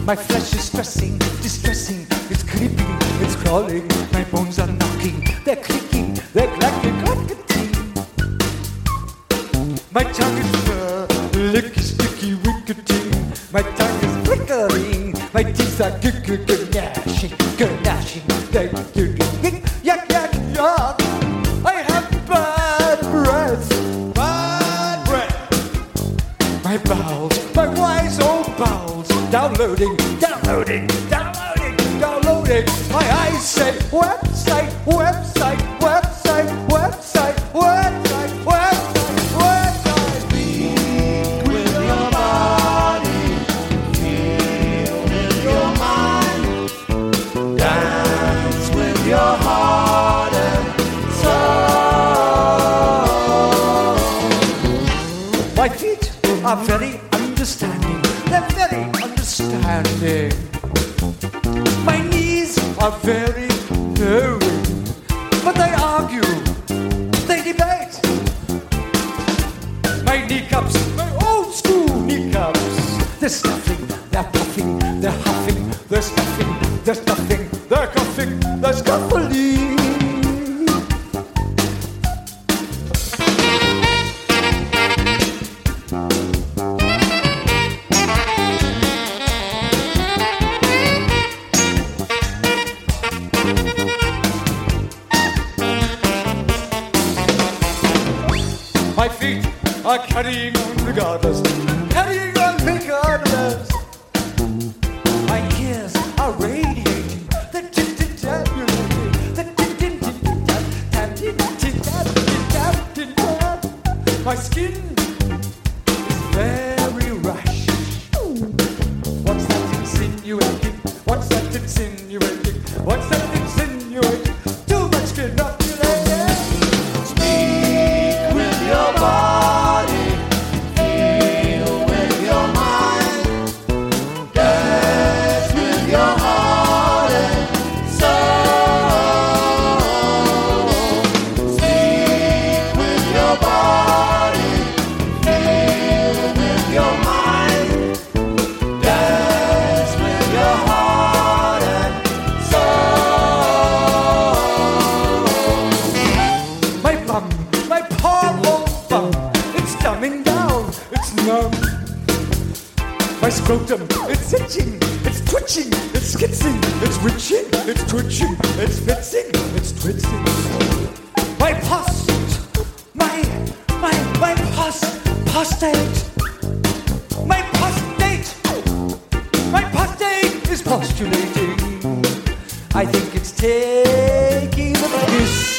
My flesh is stressing, distressing. It's creeping, it's crawling. My bones are knocking, they're clicking, they're clacking, clacking. My tongue is licky, sticky, wicketing. My tongue is flickering. My teeth are gnashing, gnashing. They're yak, yak, yak. I have bad breath, bad breath. My bowels, my wise old bowels. Downloading, downloading, downloading, downloading. My eyes say website, website, website, website, website, website, website. Speak with your body, feel with your mind, dance with your heart and soul. My feet are very understanding. They're very understanding. My knees are very knowing, but they argue, they debate. My kneecaps, my old school kneecaps, they're stuffing, they're puffing, they're huffing, they're stuffing, they're stuffing, they're coughing, they're scuffling. My feet are carrying on regardless, carrying on regardless. My ears are radiating, they're tabulating, they're tab. My skin is very rash. What's that insinuating? What's that insinuating? What's that insinuating? Too much skin inoculation. Speak with your body, feel with your mind, dance with your heart and soul. Speak with your body, feel with your mind, dance with your heart and soul. My bum, my poor old bum, it's dumbing down, it's numb. My scrotum, it's itching, it's twitching, it's skitzing, it's witching, it's twitching, it's fitzing, it's twitzing. My prostate, my prostate is postulating. I think it's taking the piss.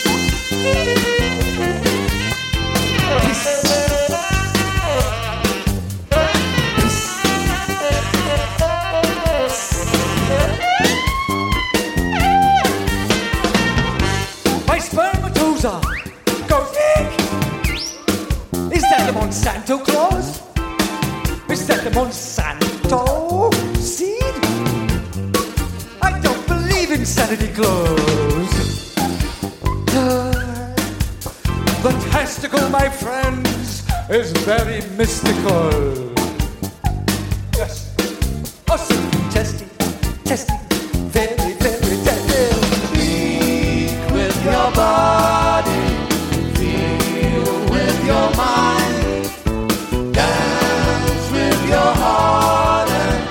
My spermatoza goes eek. Is that the Monsanto Claus? Is that the Monsanto seed? I don't believe in Santa Claus. The testicle, my friends, is very mystical. Yes. Oh, so testy, testy, very, very testy. Speak with your body, feel with your mind, dance with your heart and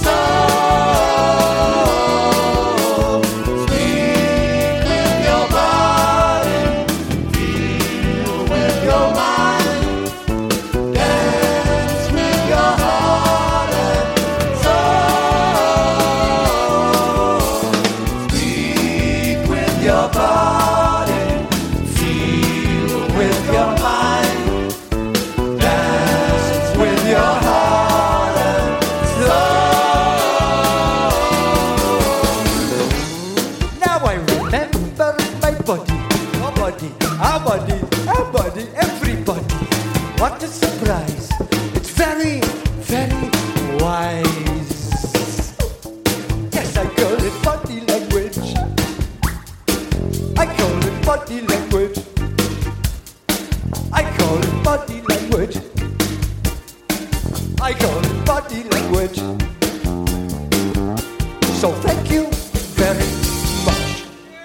soul. Speak with your body, feel with your mind, dance with your heart and soul. Speak with your body, feel with your mind, dance with your heart and soul. Now I remember my body, your body, our body, our body, everybody. What a surprise! It's very, very wise. Yes, I call it body language. I call it body language. I call it body language. I call it body language. So thank you very